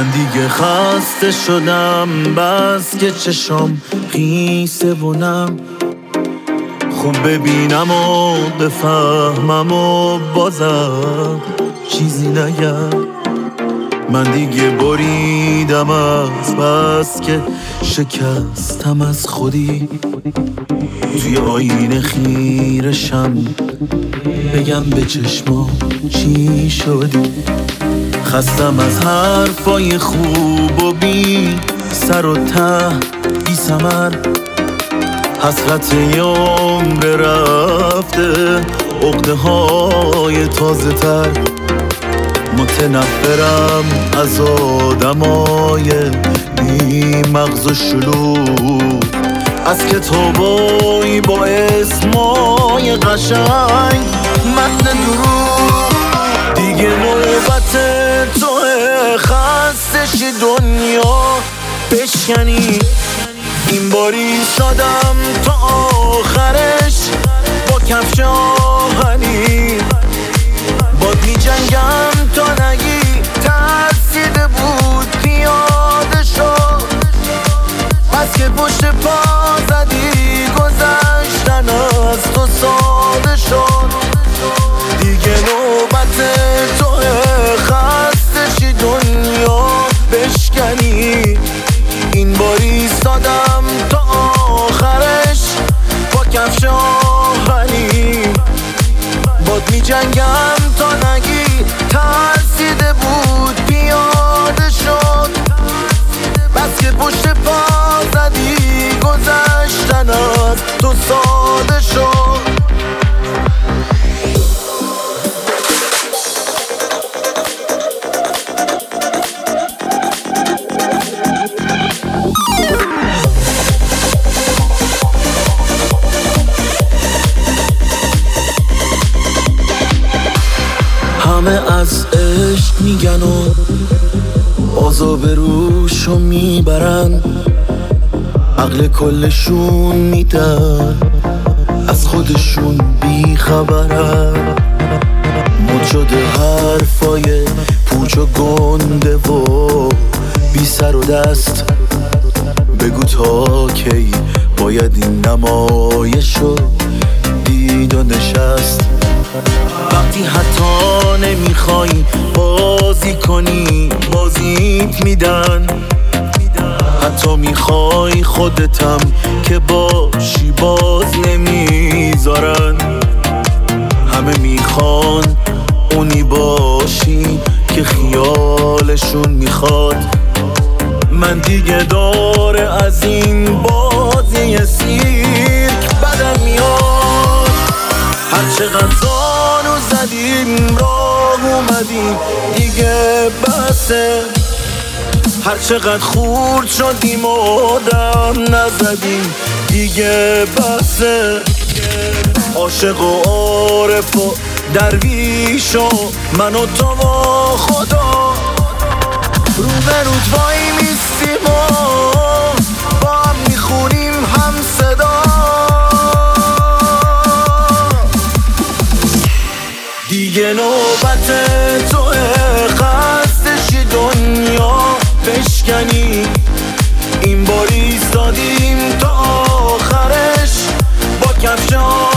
من دیگه خسته شدم، بس که چشام خیسه و نم. خوب ببینم و بفهمم و بازم چیزی نگم. من دیگه بریدم از بس که شکستم از خودی. توی آینه خیرشم بگم به چشمام چی شدی. خستم از حرفای خوب و بی سر و ته بی ثمر. حسرت یه عمر رفته، عقده های تازه تر. متنفرم از آدمای بی مغز و شلوغ، از کتابایی با اسمای قشنگ متن دروغ. دیگه نوبت توه خسته شی دنیا بشکنی. این باری سادم تا آخرش با کفش آهنی. باد می جنگم تا نگی ترسیده بود پیاده شد. بس که پشت پا زدی گذشتن از تو ساده شد. دیگه نوبت توه خسته شی دنیا بشکنی. این باری سادم تا آخرش با کفش آهنی. باد می جنگم تا نگی ترسیده بود پیاده شد. بس که پشت پا زدی گذشتن از تو ساده شد. همه از عشق میگن و عذاب روشو میبرن. عقل کلشون میدن از خودشون بیخبرن. مد شده حرفای پوچ و گنده و بی سر و دست. بگو تا کی باید این نمایشو دید و نشست. وقتی حتی نمیخوای بازی کنی بازیت میدن. حتی میخوای خودتم که باشی باز نمیذارن. همه میخوان اونی باشی که خیالشون میخواد. من دیگه داره از این بازی سیرک بدم میاد. هر چقدر زانو زدیم راه اومدیم دیگه بسه. هر چقدر خورد شدیم و دم نزدیم دیگه بسه. عاشق و عارف و درویش و من و تو و خدا رو به رود وای میستیم و با هم میخونیم هم صدا. دیگه نوبت توه خسته شی دنیا بشکنی. این باری ایستادیم تا آخرش با کفش